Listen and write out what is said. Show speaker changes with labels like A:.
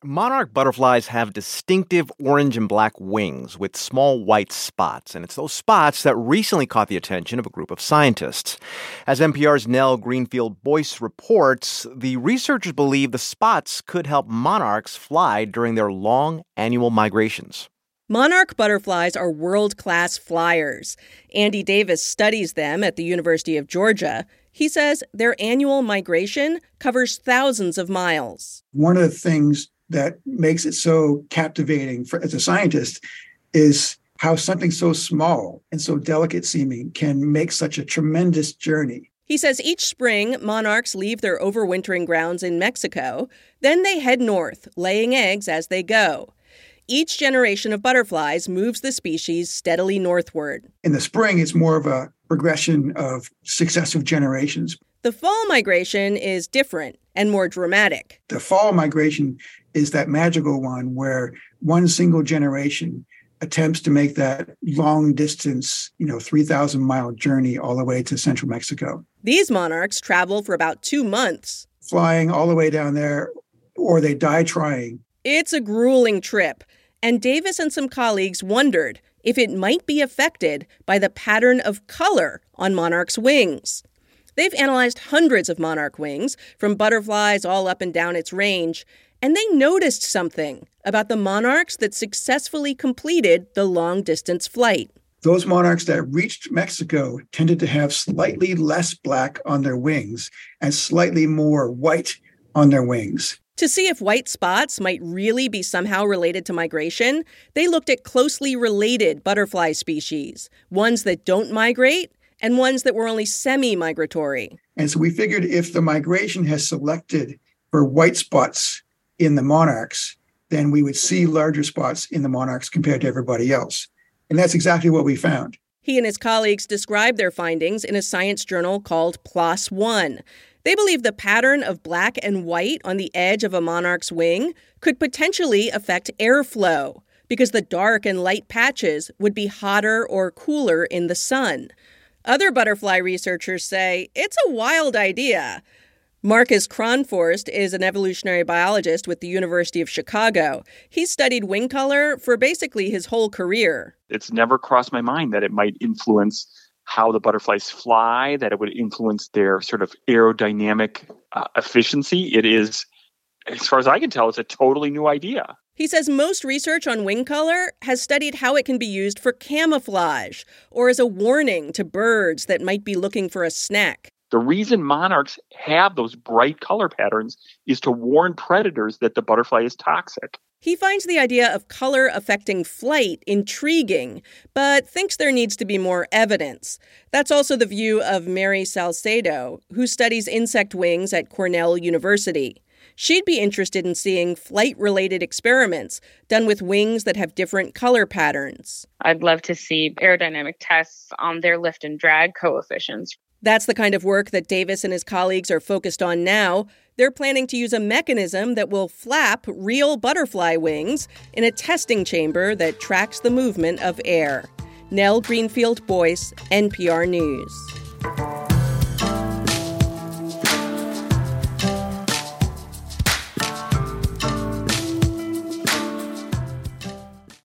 A: Monarch butterflies have distinctive orange and black wings with small white spots, and it's those spots that recently caught the attention of a group of scientists. As NPR's Nell Greenfield-Boyce reports, the researchers believe the spots could help monarchs fly during their long annual migrations.
B: Monarch butterflies are world-class flyers. Andy Davis studies them at the University of Georgia. He says their annual migration covers thousands of miles.
C: One of the things that makes it so captivating as a scientist is how something so small and so delicate seeming can make such a tremendous journey.
B: He says each spring, monarchs leave their overwintering grounds in Mexico. Then they head north, laying eggs as they go. Each generation of butterflies moves the species steadily northward.
C: In the spring, it's more of a progression of successive generations.
B: The fall migration is different and more dramatic.
C: The fall migration is that magical one where one single generation attempts to make that long distance, 3,000-mile journey all the way to central Mexico.
B: These monarchs travel for about 2 months.
C: Flying all the way down there, or they die trying.
B: It's a grueling trip, and Davis and some colleagues wondered if it might be affected by the pattern of color on monarchs' wings. They've analyzed hundreds of monarch wings, from butterflies all up and down its range, and they noticed something about the monarchs that successfully completed the long-distance flight.
C: Those monarchs that reached Mexico tended to have slightly less black on their wings and slightly more white on their wings.
B: To see if white spots might really be somehow related to migration, they looked at closely related butterfly species, ones that don't migrate and ones that were only semi-migratory.
C: And so we figured if the migration has selected for white spots in the monarchs, then we would see larger spots in the monarchs compared to everybody else. And that's exactly what we found.
B: He and his colleagues described their findings in a science journal called PLOS One. They believe the pattern of black and white on the edge of a monarch's wing could potentially affect airflow because the dark and light patches would be hotter or cooler in the sun. Other butterfly researchers say it's a wild idea. Marcus Kronforst is an evolutionary biologist with the University of Chicago. He's studied wing color for basically his whole career.
D: It's never crossed my mind that it might influence how the butterflies fly, that it would influence their sort of aerodynamic efficiency. It is, as far as I can tell, it's a totally new idea.
B: He says most research on wing color has studied how it can be used for camouflage or as a warning to birds that might be looking for a snack.
D: The reason monarchs have those bright color patterns is to warn predators that the butterfly is toxic.
B: He finds the idea of color affecting flight intriguing, but thinks there needs to be more evidence. That's also the view of Mary Salcedo, who studies insect wings at Cornell University. She'd be interested in seeing flight-related experiments done with wings that have different color patterns.
E: I'd love to see aerodynamic tests on their lift and drag coefficients.
B: That's the kind of work that Davis and his colleagues are focused on now. They're planning to use a mechanism that will flap real butterfly wings in a testing chamber that tracks the movement of air. Nell Greenfield-Boyce, NPR News.